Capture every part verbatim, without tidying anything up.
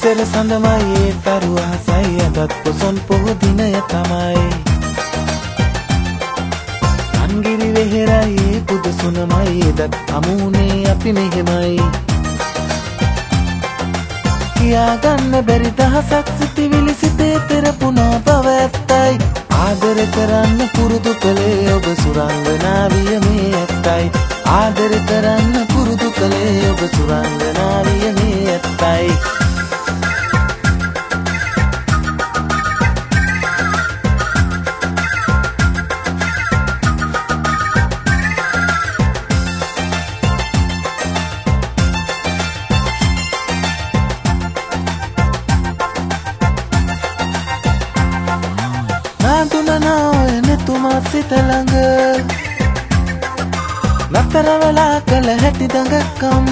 ඉස්සර සඳමයි ඒ තරු අහසයි අදත් පොසොන් පොහො දිනය තමයි අන්ගිරි වෙහෙරයි ඒ පුදුසුනමයි එදත් හමුුනේ අපි මෙහෙමයි කියාගන්න බැරි දහසක් සිතිවිලි සිතේ තෙරපුණා බව ඇත්තයි ආදර කරන්න පුරුදු කළේ ඔබ සුරංගනාවිය මේ ඇත්තයි ආදර කරන්න පුරුදු කළේ ඔබ සුරංගනාවිය මේ ඇත්තයි සිත ළඟ නතර වෙලා කළ හැටි දඟකම්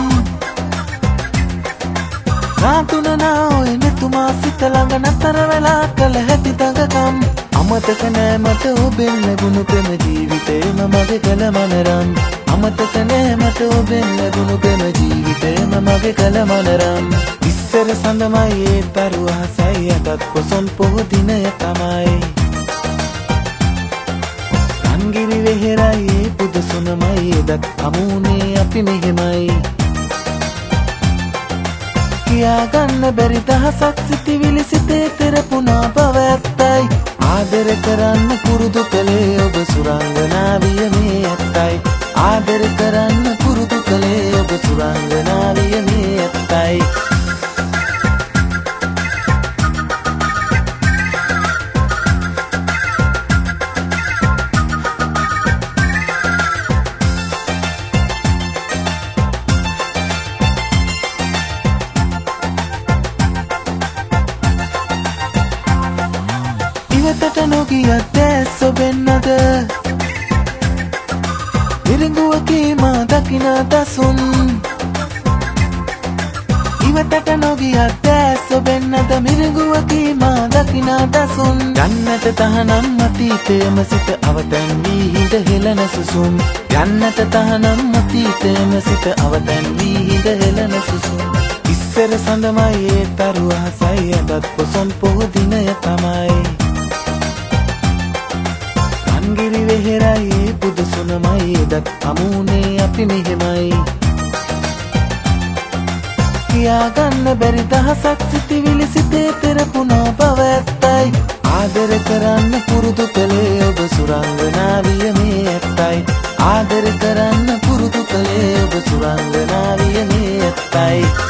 රාතුනනා ඔය නෙතුමා සිත ළඟ නතර වෙලා කළ හැටි දඟකම් අමතක නෑ මට ඔබෙන් ලැබුණු ප්‍රේම ජීවිතේම මගේ කළ මනරම් අමතක නෑ මට ඔබෙන් ලැබුණු ප්‍රේම ජීවිතේම මගේ කළ මනරම් ඉස්සර සඳමයි ඒ තරු අහසයි අදත් පොසොන් පොහො දිනය තමයි අන්ගිරි වෙහෙරයි ඒ පුදුසුනමයි එදත් හමුුනේ අපි මෙහෙමයි කියාගන්න බැරි දහසක් සිතිවිලි සිතේ තෙරපුණා බව ඇත්තයි ආදර කරන්න පුරුදු කළේ ඔබ සුරංගනාවිය මේ ඇත්තයි ආදර කරන්න පුරුදු කළේ ඔබ සුරංගනාවිය මේ ඇත්තයි ඉවතට නොගියත් දැස් ඔබෙන්නද ඉරිඟුවකී මා දකින දසුන් ඉවතට නොගියත් දැස් ඔබෙන්නද මිරිඟුවකී මා දකින දසුන් යන්නට තහනම් අතීතයම සිත අවතැන් වී හිඳ හෙළන සුසුම් යන්නට තහනම් අතීතයම සිත අවතැන් වී හිඳ හෙළන සුසුම් ඉස්සර සඳමයි ඒ තරු අහසයි අදත් පොසොන් පොහො දිනය තමයි අන්ගිරි වෙහෙරයි ඒ පුදුසුනමයි එදත් හමුුනේ අපි මෙහෙමයි කියාගන්න බැරි දහසක් සිතිවිලි සිතේ තෙරපුණා බව ඇත්තයි ආදර කරන්න පුරුදු කළේ ඔබ සුරංගනාවිය මේ ඇත්තයි ආදර කරන්න පුරුදු කළේ ඔබ සුරංගනාවිය මේ ඇත්තයි